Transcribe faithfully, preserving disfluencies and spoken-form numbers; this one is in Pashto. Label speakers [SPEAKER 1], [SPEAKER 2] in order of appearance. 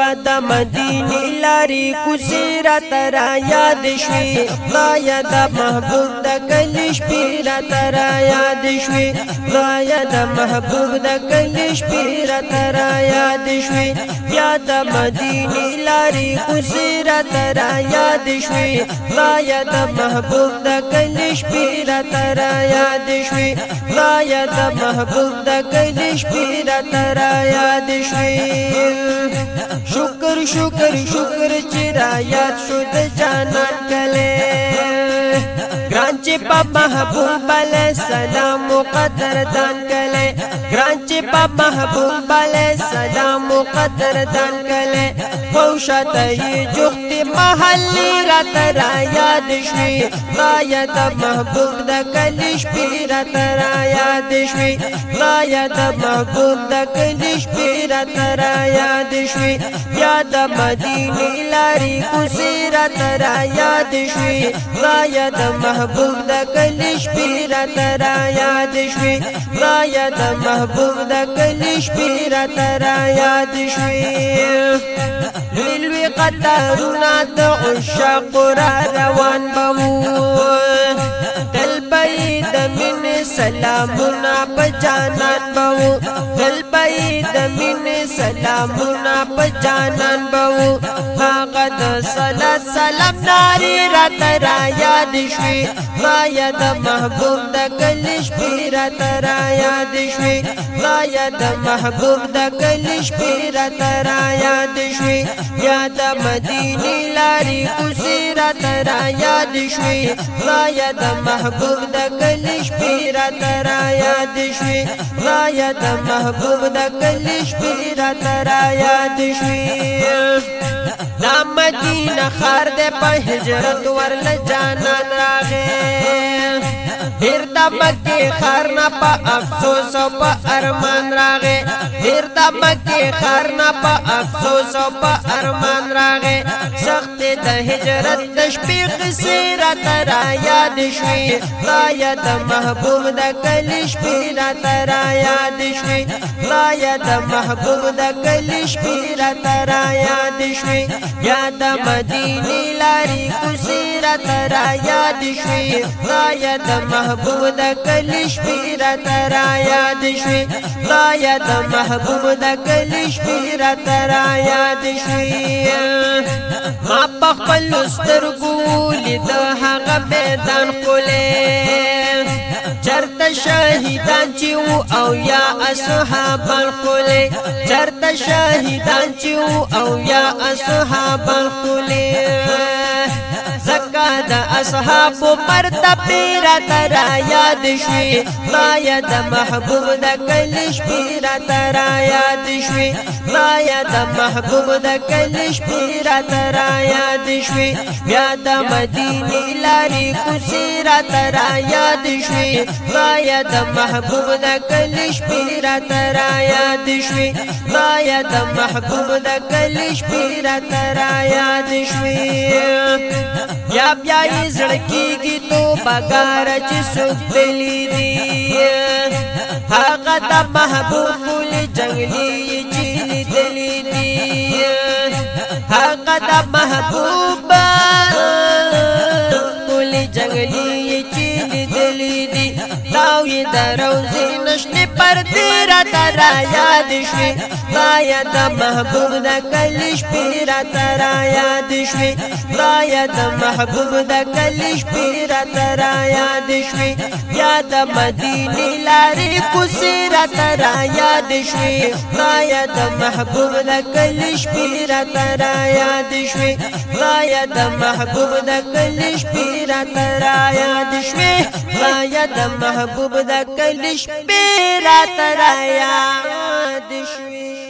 [SPEAKER 1] د مدینه لارې کوڅې راته را یاد شوې خدایه د محبوب د کلي شپې راته را یاد شوې خدایه د محبوب د کلي شپې راته را یاد شوې بیا د مدینه لارې کوڅې راته را یاد شوې خدایه د محبوب د کلي شپې راته را یاد شوې خدایه د محبوب د کلي شپې راته را یاد شوې شکر شکر شکر چې را یاد شو د جانان کله ګران چې په محبوب علیه السلام مقدر دان کله ګران چې په محبوب علیه السلام مقدر دان کله خوشاته یې جوخت محلي راته را یاد شوې خدایه د محبوب د کلي شپې راته را یاد شوې خدایه د محبوب د کلي شپې راته را یاد شوې بیا د مدینه لارې کوڅې راته را یاد شوې خدایه د محبوب د کلي شپې راته را یاد شوې خدایه د محبوب د کلي شپې راته را یاد شوې لوی قطارونه د عشاقو را روان بمو دل بئی د مینې سلامونه په جانان بمو دل بئی د مینې سلامونه په جانان بمو هغه د صلات سلام نارې راته را یاد شوې خدایه د محبوب د کلي شپې راته را یاد شوې خدایه د محبوب د کلي شپې راته را یاد شوې یا د مدینه لارې کوڅې راته را یاد شوې خدایه د محبوب د کلي شپې راته را یاد شوې خدایه د محبوب د کلي شپې راته را یاد شوې دا مدینه ښار دی په هجرت ورله جانان راغی هر د مکې ښار نه په افسوس او په ارمان راغی هر د مکې ښار نه په افسوس او په ارمان راغی سخت د هجرت د شپې قصې راته را یاد شوې خدایه د محبوب د کلي شپې راته را یاد شوې خدایه د محبوب د کلي شپې راته را یاد شوې یا د مدینه لارې کوڅې راته را یاد شوې خدایه د محبوب د کلي شپې راته را یاد شوې خدایه د محبوب د کلي شپې راته را یاد شوې ما په خپلو سترګو لید هغه میدان ښکلی چرته شهیدان چې وو او یا اصحابان ښکلی چرته شهیدان چې وو او یا اصحابان ښکلی زکا د اصحابو مرتبې راته را یاد شوې خدایه د محبوب د کلي شپې راته را یاد شوې خدایه د محبوب د کلي شپې راته را یاد شوې بیا د مدینې لارې کوڅې راته را یاد شوې خدایه د محبوب د کلي شپې راته را یاد شوې خدایه د محبوب د کلي شپې راته را یاد شوې یا بیا یې زړه کېږي تو بګاره چې څوک تللی دي هغه د محبوب ګلې جنګلي یې چې لیدلي دي هغه د محبوب ګلې جنګلي یې چې لیدلي دي داو یې د روضې نشنې پردې راته را یاد شوې خدایه د محبوب د کلي شپې راته را یاد شوې خدایه د محبوب د کلي شپې راته را یاد شوې یا د مدینې لارې کوڅې راته را یاد شوې خدایه د محبوب د کلي شپې راته را یاد شوې خدایه د محبوب د کلي شپې راته را یاد شوې خدایه د محبوب د کلي شپې راته را یاد شوې